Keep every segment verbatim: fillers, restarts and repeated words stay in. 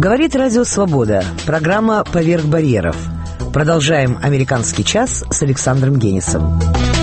Говорит Радио Свобода. Программа «Поверх барьеров». Продолжаем «Американский час» с Александром Генисом.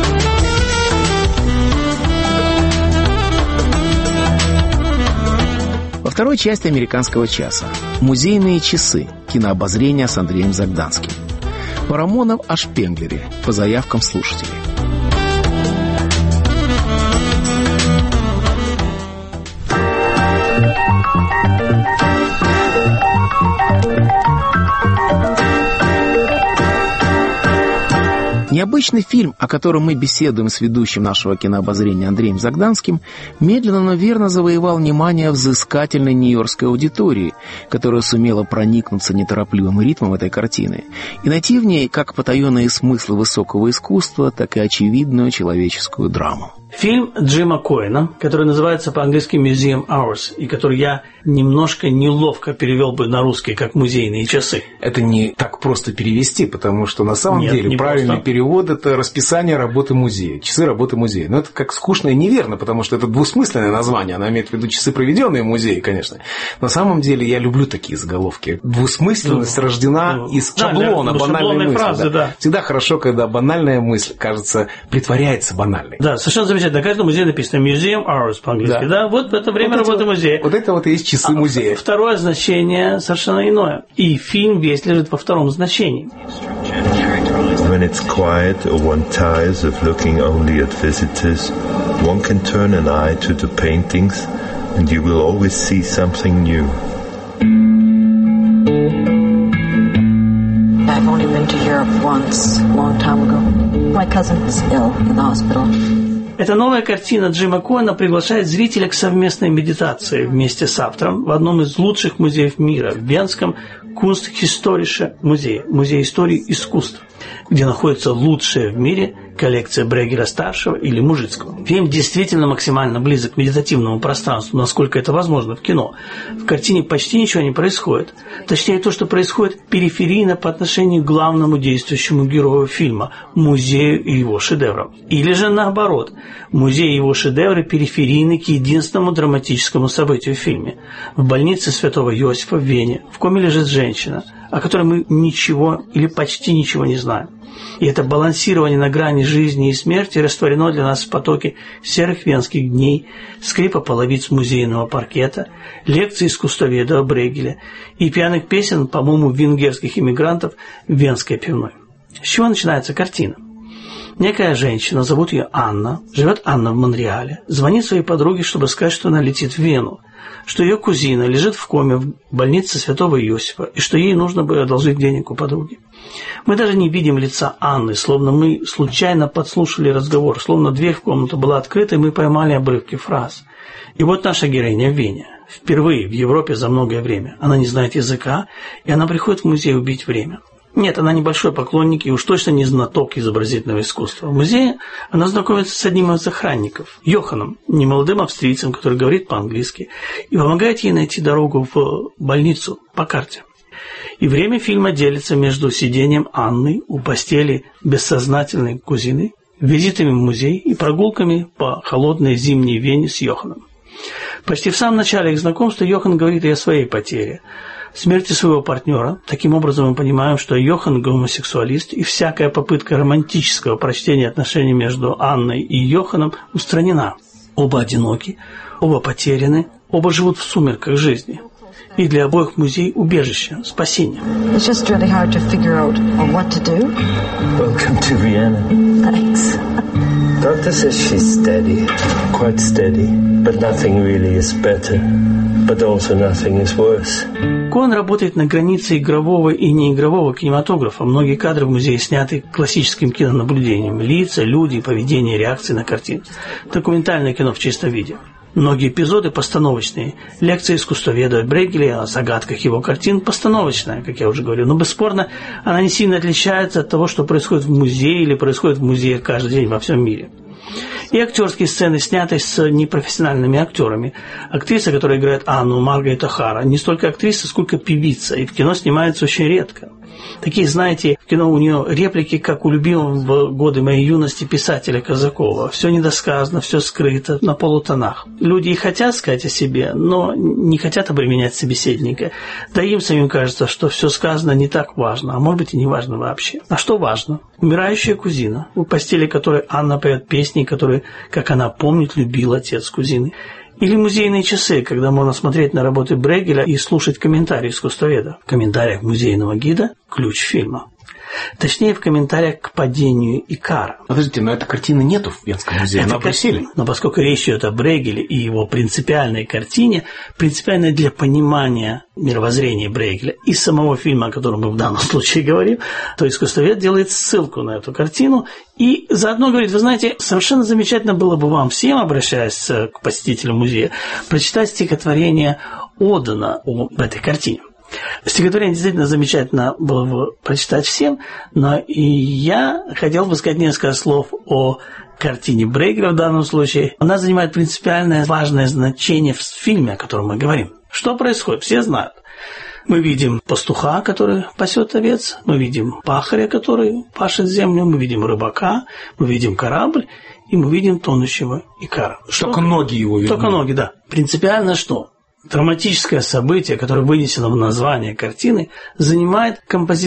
Во второй части «Американского часа» музейные часы, кинообозрение с Андреем Загданским. Парамонов о Шпенглере по заявкам слушателей. Необычный фильм, о котором мы беседуем с ведущим нашего кинообозрения Андреем Загданским, медленно, но верно завоевал внимание взыскательной нью-йоркской аудитории, которая сумела проникнуться неторопливым ритмом этой картины и найти в ней как потаенные смыслы высокого искусства, так и очевидную человеческую драму. Фильм Джима Коэна, который называется по-английски «Museum Hours», и который я немножко неловко перевел бы на русский как «музейные часы». Это не так просто перевести, потому что на самом Нет, деле правильный просто. перевод – это расписание работы музея, часы работы музея. Но это как скучно и неверно, потому что это двусмысленное название, она имеет в виду часы, проведенные в музее, конечно. На самом деле я люблю такие заголовки. Двусмысленность ну, рождена ну, из да, шаблона, ну, банальной мысли. Фразы, да. Да. Всегда хорошо, когда банальная мысль, кажется, притворяется банальной. Да, совершенно замечательно. На каждом музее написано «Museum Hours» по-английски. Да. Да, вот это время вот работы вот, музея. Вот это вот и есть часы а музея. Второе значение совершенно иное. И фильм весь лежит во втором значении. When it's quiet or one tires of looking only at visitors, one can turn an eye to the paintings and you will always see something new. I've only been to Europe once, a long time ago. My cousin was ill in the hospital. Эта новая картина Джима Коэна приглашает зрителя к совместной медитации вместе с автором в одном из лучших музеев мира, в Венском Kunsthistorische музее, музей истории искусств, где находится лучшая в мире коллекция Брегера-старшего или Мужицкого. Фильм действительно максимально близок к медитативному пространству, насколько это возможно в кино. В картине почти ничего не происходит. Точнее, то, что происходит периферийно по отношению к главному действующему герою фильма – музею и его шедеврам. Или же наоборот, музей и его шедевры периферийны к единственному драматическому событию в фильме. В больнице Святого Иосифа в Вене в коме лежит женщина, о которой мы ничего или почти ничего не знаем. И это балансирование на грани жизни и смерти растворено для нас в потоке серых венских дней, скрипа половиц музейного паркета, лекций искусствоведа о Брегеле и пьяных песен, по-моему, венгерских иммигрантов в венской пивной. С чего начинается картина? Некая женщина, зовут ее Анна, живет Анна в Монреале, звонит своей подруге, чтобы сказать, что она летит в Вену, что ее кузина лежит в коме в больнице Святого Иосифа и что ей нужно бы одолжить денег у подруги. Мы даже не видим лица Анны, словно мы случайно подслушали разговор, словно дверь в комнату была открыта, и мы поймали обрывки фраз. И вот наша героиня в Вене. Впервые в Европе за многое время. Она не знает языка, и она приходит в музей убить время. Нет, она небольшой поклонник и уж точно не знаток изобразительного искусства. В музее она знакомится с одним из охранников, Йоханом, немолодым австрийцем, который говорит по-английски, и помогает ей найти дорогу в больницу по карте. И время фильма делится между сидением Анны у постели бессознательной кузины, визитами в музей и прогулками по холодной зимней Вене с Йоханом. Почти в самом начале их знакомства Йохан говорит и о своей потере, смерти своего партнера. Таким образом мы понимаем, что Йохан гомосексуалист, и всякая попытка романтического прочтения отношений между Анной и Йоханом устранена. Оба одиноки, оба потеряны, оба живут в сумерках жизни. И для обоих музей – убежище, спасение. It's just really hard to figure out what to do. Welcome to Vienna. Thanks. Doctor says she's steady, quite steady, but nothing really is better, but also nothing is worse. Коэн работает на границе игрового и неигрового кинематографа. Многие кадры в музее сняты классическим кинонаблюдением. Лица, люди, поведение, реакции на картины. Документальное кино в чистом виде. Многие эпизоды постановочные. Лекция искусствоведа Брегеля о загадках его картин постановочная, как я уже говорил. Но бесспорно, она не сильно отличается от того, что происходит в музее или происходит в музее каждый день во всем мире. И актерские сцены сняты с непрофессиональными актерами. Актриса, которая играет Анну, Маргарет О'Хара, не столько актриса, сколько певица. И в кино снимается очень редко. Такие, знаете, в кино у нее реплики, как у любимого в годы моей юности писателя Казакова. Все недосказано, все скрыто, на полутонах. Люди и хотят сказать о себе, но не хотят обременять собеседника. Да им самим кажется, что все сказано не так важно, а может быть и не важно вообще. А что важно? Умирающая кузина, у постели которой Анна поет песни, которые, как она помнит, любил отец кузины. Или музейные часы, когда можно смотреть на работы Брейгеля и слушать комментарии искусствоведа. В комментариях музейного гида ключ фильма. Точнее, в комментариях к падению Икара. Подождите, но этой картины нету в Венском музее, она в Брюсселе. Но поскольку речь идет о Брейгеле и его принципиальной картине, принципиальной для понимания мировоззрения Брейгеля и самого фильма, о котором мы в данном случае говорим, то искусствовед делает ссылку на эту картину и заодно говорит: вы знаете, совершенно замечательно было бы вам всем, обращаясь к посетителям музея, прочитать стихотворение Одена об этой картине. Стихотворение действительно замечательно было бы прочитать всем, но и я хотел бы сказать несколько слов о картине Брейгеля в данном случае. Она занимает принципиальное важное значение в фильме, о котором мы говорим. Что происходит? Все знают. Мы видим пастуха, который пасет овец, мы видим пахаря, который пашет землю, мы видим рыбака, мы видим корабль, и мы видим тонущего Икара. Только ноги его видны. Только ноги, да. Принципиально что? Драматическое событие, которое вынесено в название картины, занимает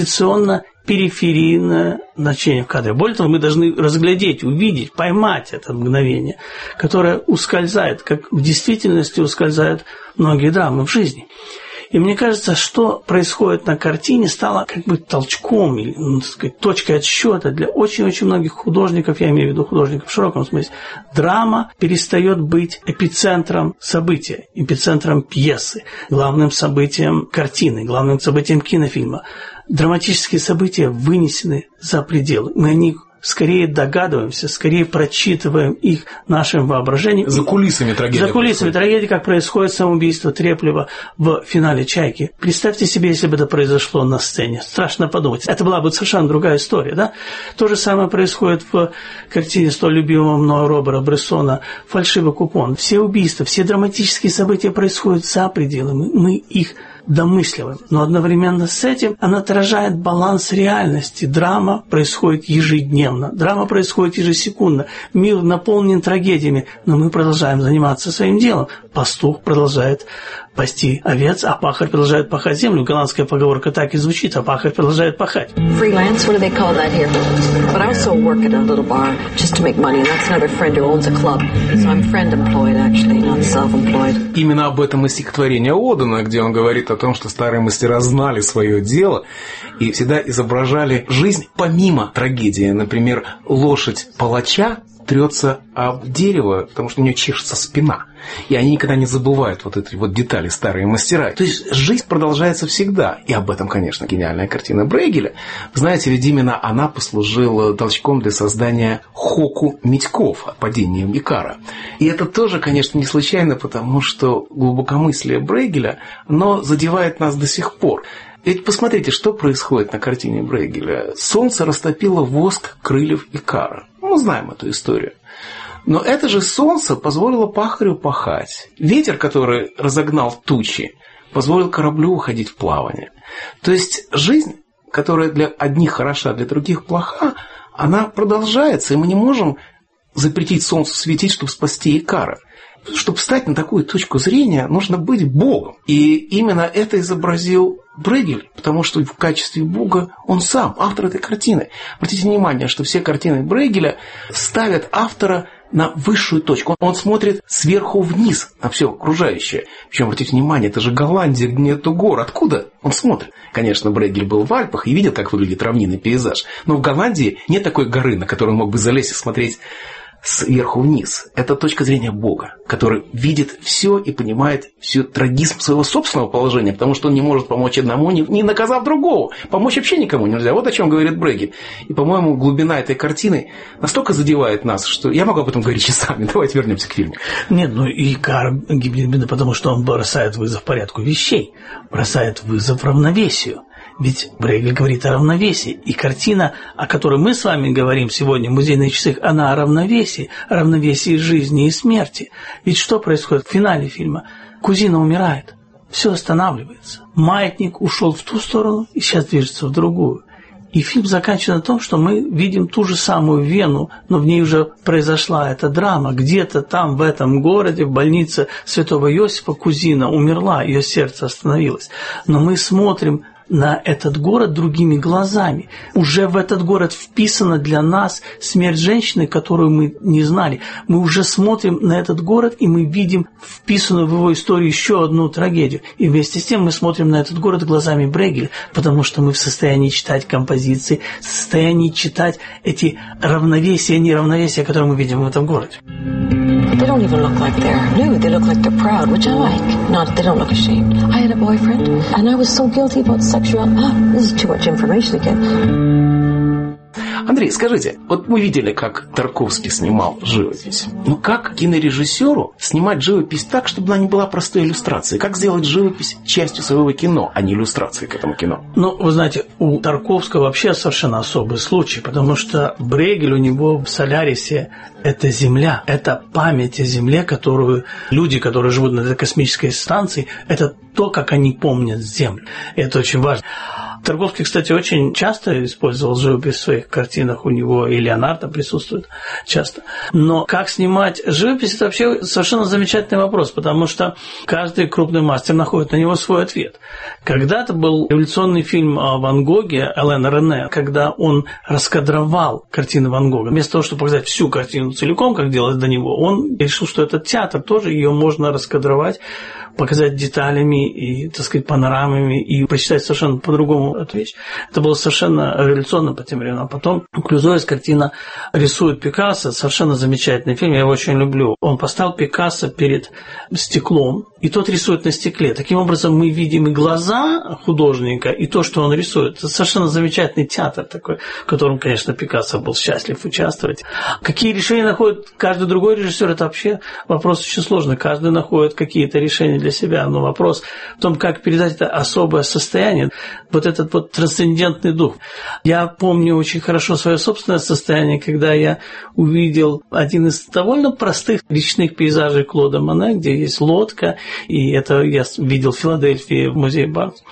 композиционно-периферийное значение в кадре. Более того, мы должны разглядеть, увидеть, поймать это мгновение, которое ускользает, как в действительности ускользают многие драмы в жизни. И мне кажется, что происходит на картине, стало как бы толчком или, ну, так сказать, точкой отсчета для очень-очень многих художников, я имею в виду художников в широком смысле. Драма перестает быть эпицентром события, эпицентром пьесы, главным событием картины, главным событием кинофильма. Драматические события вынесены за пределы. Мы о них скорее догадываемся, скорее прочитываем их нашим воображением. За кулисами трагедии. За кулисами трагедии, как происходит самоубийство Треплева в финале «Чайки». Представьте себе, если бы это произошло на сцене. Страшно подумать. Это была бы совершенно другая история, да? То же самое происходит в картине столь любимого мною Робера Брессона «Фальшивый купон». Все убийства, все драматические события происходят за пределами. Мы их домысливаем. Но одновременно с этим она отражает баланс реальности. Драма происходит ежедневно. Драма происходит ежесекундно. Мир наполнен трагедиями, но мы продолжаем заниматься своим делом. Пастух продолжает пасти овец, а пахарь продолжает пахать землю. Голландская поговорка так и звучит: а пахарь продолжает пахать. Freelance, what do they call that here? But I also work at a little bar just to make money. That's another friend who owns a club. So I'm friend-employed, actually, not self-employed. Именно об этом и стихотворение Одена, где он говорит о том, что старые мастера знали свое дело и всегда изображали жизнь помимо трагедии. Например, лошадь палача трется об дерево, потому что у нее чешется спина. И они никогда не забывают вот эти вот детали, старые мастера. То есть жизнь продолжается всегда. И об этом, конечно, гениальная картина Брейгеля. Знаете, ведь именно она послужила толчком для создания Хоку Митьков о падении Икара. И это тоже, конечно, не случайно, потому что глубокомыслие Брейгеля, оно задевает нас до сих пор. Ведь посмотрите, что происходит на картине Брейгеля. Солнце растопило воск крыльев Икара. Мы знаем эту историю. Но это же солнце позволило пахарю пахать. Ветер, который разогнал тучи, позволил кораблю уходить в плавание. То есть жизнь, которая для одних хороша, для других плоха, она продолжается, и мы не можем запретить солнцу светить, чтобы спасти Икара. Чтобы встать на такую точку зрения, нужно быть Богом. И именно это изобразил Брейгель, потому что в качестве Бога он сам, автор этой картины. Обратите внимание, что все картины Брейгеля ставят автора на высшую точку. Он смотрит сверху вниз на все окружающее. Причем, обратите внимание, это же Голландия, где нету гор. Откуда он смотрит? Конечно, Брейгель был в Альпах и видел, как выглядит равнинный пейзаж. Но в Голландии нет такой горы, на которую он мог бы залезть и смотреть сверху вниз. Это точка зрения Бога, который видит все и понимает всю трагизм своего собственного положения, потому что он не может помочь одному, не, не наказав другого. Помочь вообще никому нельзя. Вот о чем говорит Брейгель. И, по-моему, глубина этой картины настолько задевает нас, что я могу об этом говорить часами. Давайте вернемся к фильму. Нет, ну Икар гибнет именно потому, что он бросает вызов порядку вещей, бросает вызов равновесию. Ведь Брейгель говорит о равновесии. И картина, о которой мы с вами говорим сегодня, «Музейные часы», она о равновесии, о равновесии жизни и смерти. Ведь что происходит в финале фильма? Кузина умирает, все останавливается. Маятник ушел в ту сторону и сейчас движется в другую. И фильм заканчивается на том, что мы видим ту же самую Вену, но в ней уже произошла эта драма. Где-то там, в этом городе, в больнице святого Иосифа, кузина умерла, ее сердце остановилось. Но мы смотрим на этот город другими глазами. Уже в этот город вписана для нас смерть женщины, которую мы не знали. Мы уже смотрим на этот город, и мы видим вписанную в его историю еще одну трагедию. И вместе с тем мы смотрим на этот город глазами Брейгеля, потому что мы в состоянии читать композиции, в состоянии читать эти равновесия и неравновесия, которые мы видим в этом городе. They don't even look like they're new. They look like they're proud, which I like. Not, they don't look ashamed. I had a boyfriend, and I was so guilty about sexual... Ah, this is too much information again. Андрей, скажите, вот мы видели, как Тарковский снимал живопись. Ну как кинорежиссеру снимать живопись так, чтобы она не была простой иллюстрацией? Как сделать живопись частью своего кино, а не иллюстрацией к этому кино? Ну, вы знаете, у Тарковского вообще совершенно особый случай, потому что Брейгель у него в «Солярисе» – это земля, это память о земле, которую люди, которые живут на этой космической станции, это то, как они помнят землю. И это очень важно. Тарковский, кстати, очень часто использовал живопись в своих картинах, у него и Леонардо присутствует часто. Но как снимать живопись – это вообще совершенно замечательный вопрос, потому что каждый крупный мастер находит на него свой ответ. Когда-то был революционный фильм о Ван Гоге Элена Рене, когда он раскадровал картины Ван Гога. Вместо того, чтобы показать всю картину целиком, как делалось до него, он решил, что этот театр тоже, ее можно раскадровать, показать деталями и, так сказать, панорамами и посчитать совершенно по-другому эту вещь. Это было совершенно революционно по тем временам. Потом Клюзоис картина рисует Пикассо, совершенно замечательный фильм, я его очень люблю. Он поставил Пикассо перед стеклом, и тот рисует на стекле. Таким образом, мы видим и глаза художника, и то, что он рисует. Это совершенно замечательный театр такой, в котором, конечно, Пикассо был счастлив участвовать. Какие решения находит каждый другой режиссер, это вообще вопрос очень сложный. Каждый находит какие-то решения для себя, но вопрос в том, как передать это особое состояние, вот этот вот трансцендентный дух. Я помню очень хорошо свое собственное состояние, когда я увидел один из довольно простых речных пейзажей Клода Моне, где есть лодка, и это я видел в Филадельфии в музее Барнс.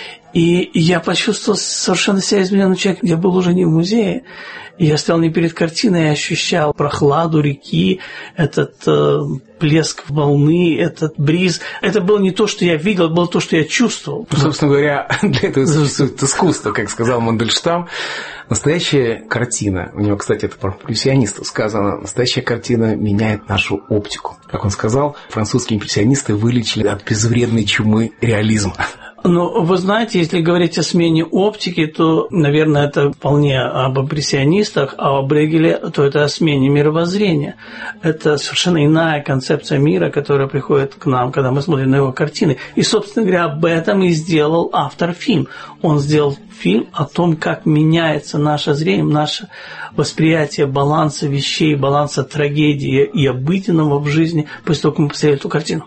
И я почувствовал совершенно себя измененным человеком. Я был уже не в музее. И я стоял не перед картиной, я ощущал прохладу реки, этот э, плеск волны, этот бриз. Это было не то, что я видел, это было то, что я чувствовал. Ну, собственно говоря, для этого существует искусство, как сказал Мандельштам. Настоящая картина, у него, кстати, это про импрессионистов сказано, настоящая картина меняет нашу оптику. Как он сказал, французские импрессионисты вылечили от безвредной чумы реализма. Ну, вы знаете, если говорить о смене оптики, то, наверное, это вполне об импрессионистах, а о Брейгеле, то это о смене мировоззрения. Это совершенно иная концепция мира, которая приходит к нам, когда мы смотрим на его картины. И, собственно говоря, об этом и сделал автор фильм. Он сделал фильм о том, как меняется наше зрение, наше восприятие баланса вещей, баланса трагедии и обыденного в жизни после того, как мы посмотрели эту картину.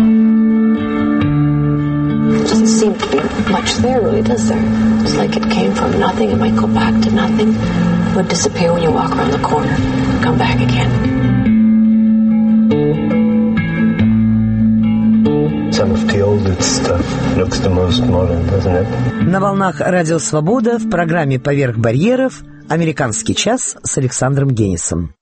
Doesn't seem to be much there, really, does there? It's like it came from nothing. It might go back to nothing. It would disappear when you walk around the corner, come back again. Some of the oldest stuff looks the most modern, doesn't it? На волнах Радио Свобода в программе «Поверх барьеров» «Американский час» с Александром Генисом.